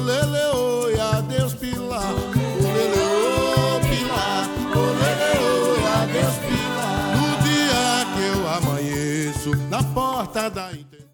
Olele, oi, adeus, Pilar. Olele, oi, Pilar. Olele, oi, adeus, Pilar. No dia que eu amanheço na porta da